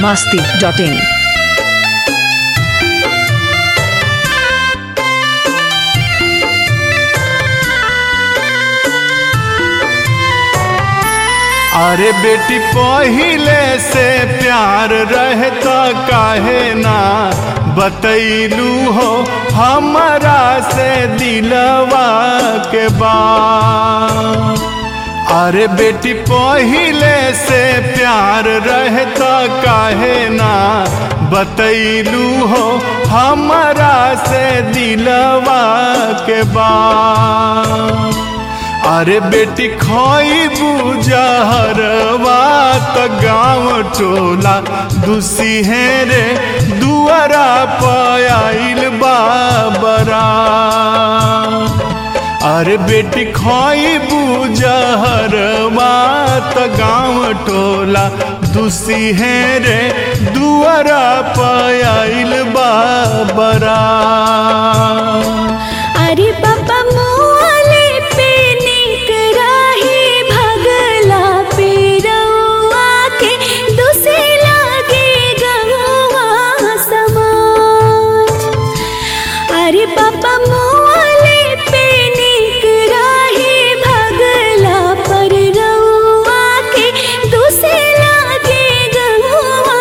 biharmasti.in। अरे बेटी पहिले से प्यार रहता काहे ना बतैलू हो हमरा से दिलवा के बात। अरे बेटी पहिले से प्यार रहता काहे ना बतैलू हो हमरा से दिलवा के बात। अरे बेटी खोइबू जहरवा त गाँव टोला दुसिहेरे दुआरा पायल बाबरा। अरे बेटी खोइबू जहरवा त गाँव टोला दुसिहेरे दुआरा पायल बाबरा। अरे पापा मोले पे निक राही भगला पे रउआ के दुसे लागे गवा समाज। अरे पापा मोले पे निक राही भगला पर रउआ के दुसे लागे गवा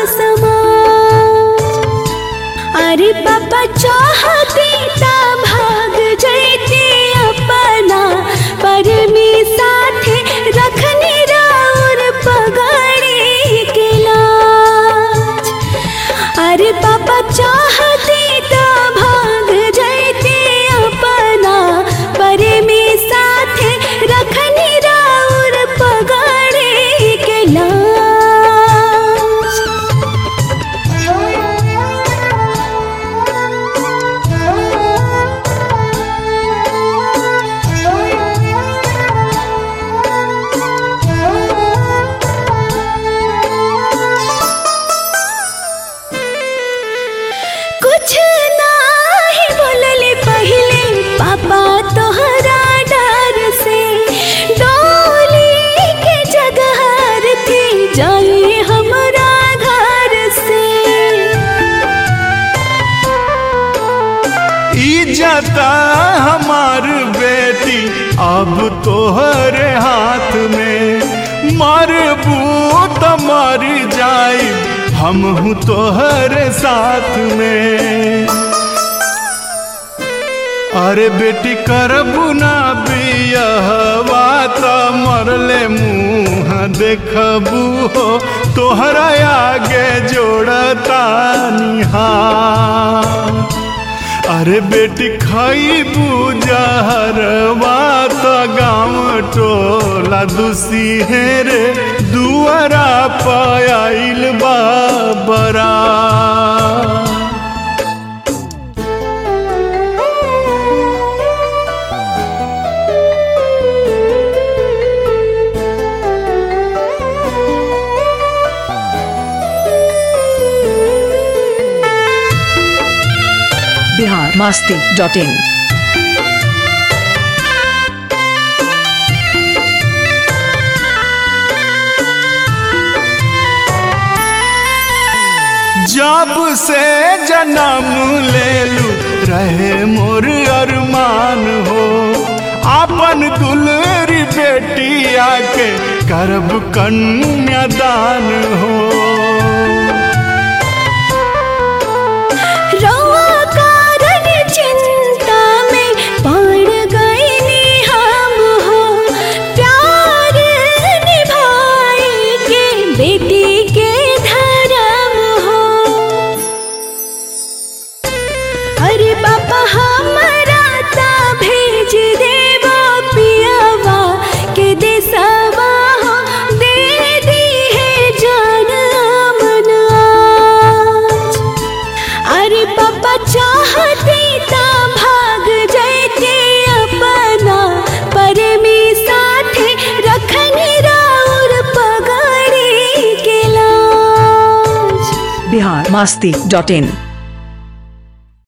समाज। अरे पापा चाहती ता भाग जैते अपना पर में साथे रखनी राउर पगड़ी के लाज। अरे पापा चाहती ता भाग जैते अपना पर में साथे रखनी राउर पगड़ी के लाज। कुछ नाही बोलले पहले पापा तोहरा डर से डोली के जगह थी जाए हमरा घर से। इज्जता हमार बेटी अब तोहरे हाथ में मरबू तो मर जाई हमहू तोहरे साथ में। अरे बेटी करबू ना बियहवा त मरले मुँह देखबू हो तोहरा आगे जोड़ता निहार। अरे बेटी खइबू जहरवा त गाँव टोला दुसिहेरे दुआरा पायल बाबरा। biharmasti.in। जब से जन्म लेलू रहे मोर अरमान हो आपन दुलरी बेटिया के करब कन्यादान हो। रउआ कारण चिंता में पड़ गईनी हम हो प्यार निभाए के बेटी के धर्म हो। अरे पापा हमरा ता भेज देवा पियावा के देसवा हो दे दी है जान अमन आज। अरे पापा चाहती ता भाग जैते अपना पर में साथे रखनी राउर पगड़ी के लाज। biharmasti.in।